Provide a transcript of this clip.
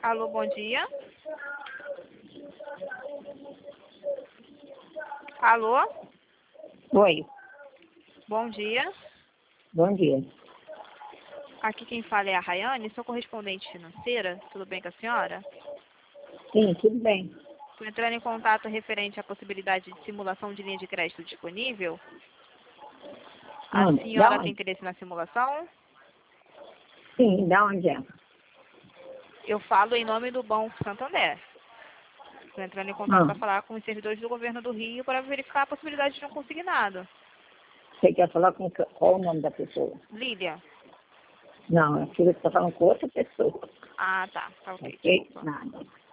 Alô, bom dia. Alô, Oi, bom dia. bom dia. Aqui quem fala é a Rayane, sou correspondente financeira. Tudo bem com a senhora? Sim, tudo bem. Estou entrando em contato referente à possibilidade de simulação de linha de crédito disponível. A Da senhora tem onde? interesse na simulação? Sim, da onde é? Eu falo em nome do Banco Santander. Estou entrando em contato Ah, para falar com os servidores do governo do Rio para verificar a possibilidade de um consignado. você quer falar com qual o nome da pessoa? Lília? Não, aquilo que está falando com outra pessoa. Ah, tá. Tá ok, Ok? desculpa. Nada.